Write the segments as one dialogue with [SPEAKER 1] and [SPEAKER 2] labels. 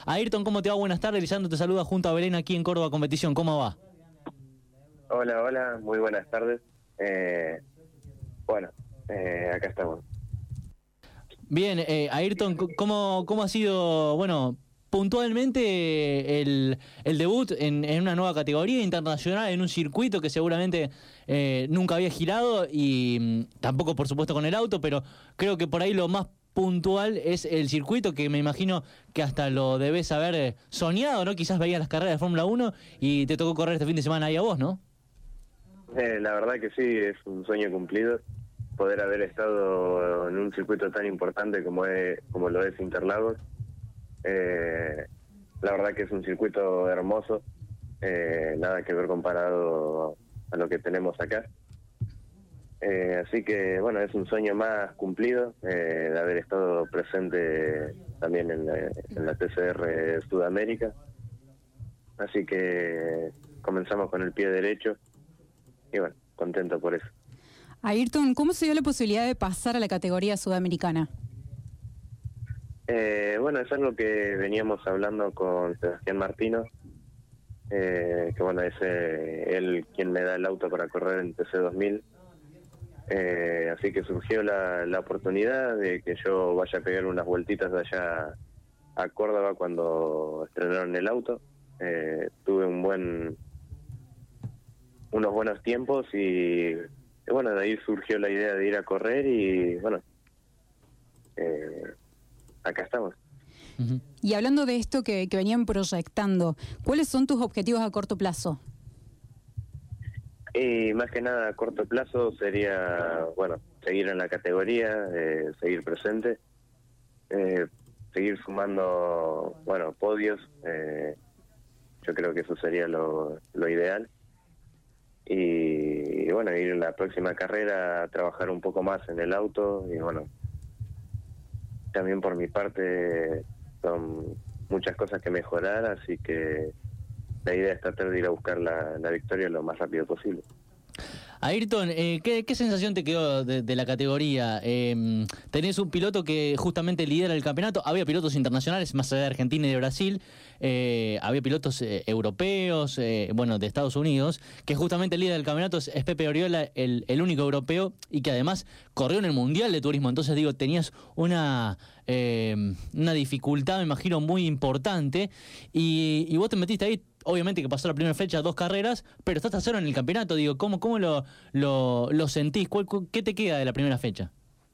[SPEAKER 1] Ayrton, ¿cómo te va? Buenas tardes. Lisandro te saluda junto a Belén aquí en Córdoba Competición. ¿Cómo va?
[SPEAKER 2] Hola, muy buenas tardes. Acá estamos.
[SPEAKER 1] Bien, Ayrton, ¿cómo ha sido, puntualmente el debut en una nueva categoría internacional, en un circuito que seguramente nunca había girado y tampoco, por supuesto, con el auto, pero creo que por ahí lo más puntual es el circuito, que me imagino que hasta lo debes haber soñado, ¿no? Quizás veías las carreras de Fórmula 1 y te tocó correr este fin de semana ahí a vos, ¿no?
[SPEAKER 2] La verdad que sí, es un sueño cumplido poder haber estado en un circuito tan importante como lo es Interlagos. La verdad que es un circuito hermoso, nada que ver comparado a lo que tenemos acá. Así que, es un sueño más cumplido, de haber estado presente también en la TCR Sudamérica. Así que comenzamos con el pie derecho y contento por eso.
[SPEAKER 3] Ayrton, ¿cómo se dio la posibilidad de pasar a la categoría sudamericana?
[SPEAKER 2] Es algo que veníamos hablando con Sebastián Martino, que es él quien me da el auto para correr en TC2000. Así que surgió la oportunidad de que yo vaya a pegar unas vueltitas de allá a Córdoba cuando estrenaron el auto. Tuve unos buenos tiempos y de ahí surgió la idea de ir a correr y acá estamos.
[SPEAKER 3] Uh-huh. Y hablando de esto que venían proyectando, ¿cuáles son tus objetivos a corto plazo?
[SPEAKER 2] Y más que nada a corto plazo sería, seguir en la categoría, seguir presente, seguir sumando, podios. Yo creo que eso sería lo ideal. Y ir en la próxima carrera a trabajar un poco más en el auto. Y también por mi parte son muchas cosas que mejorar, así que la idea es tratar de ir a buscar la victoria lo más rápido posible.
[SPEAKER 1] Ayrton, ¿qué sensación te quedó de la categoría? Tenés un piloto que justamente lidera el campeonato. Había pilotos internacionales, más allá de Argentina y de Brasil. Había pilotos europeos, de Estados Unidos, que justamente el líder del campeonato es Pepe Oriola, el único europeo, y que además corrió en el Mundial de Turismo. Entonces, tenías una dificultad, me imagino, muy importante. Y vos te metiste ahí. Obviamente que pasó la primera fecha, 2 carreras, pero estás tercero en el campeonato. ¿Cómo lo sentís? ¿Qué te queda de la primera fecha?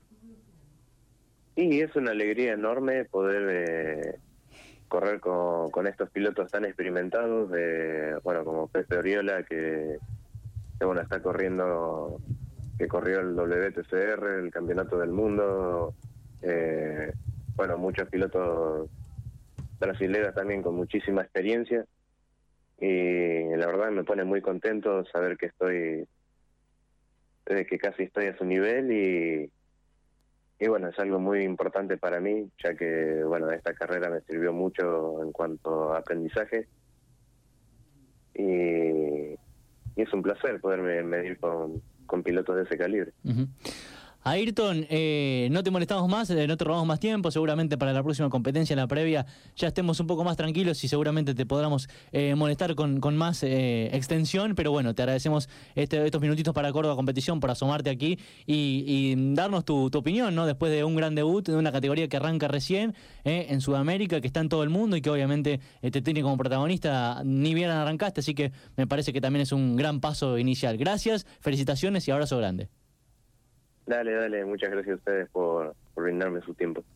[SPEAKER 2] Y es una alegría enorme poder correr con estos pilotos tan experimentados, como Pepe Oriola, que está corriendo, que corrió el WTCR, el Campeonato del Mundo. Muchos pilotos brasileños también con muchísima experiencia. Y la verdad me pone muy contento saber que que casi estoy a su nivel y es algo muy importante para mí, ya que esta carrera me sirvió mucho en cuanto a aprendizaje y es un placer poderme medir con pilotos de ese calibre.
[SPEAKER 1] Uh-huh. Ayrton, no te molestamos más, no te robamos más tiempo. Seguramente para la próxima competencia, en la previa, ya estemos un poco más tranquilos y seguramente te podamos molestar con más extensión. Pero te agradecemos estos minutitos para Córdoba Competición por asomarte aquí y darnos tu opinión, ¿no? Después de un gran debut de una categoría que arranca recién en Sudamérica, que está en todo el mundo y que obviamente te tiene como protagonista. Ni bien arrancaste, así que me parece que también es un gran paso inicial. Gracias, felicitaciones y abrazo grande.
[SPEAKER 2] Dale, muchas gracias a ustedes por brindarme su tiempo.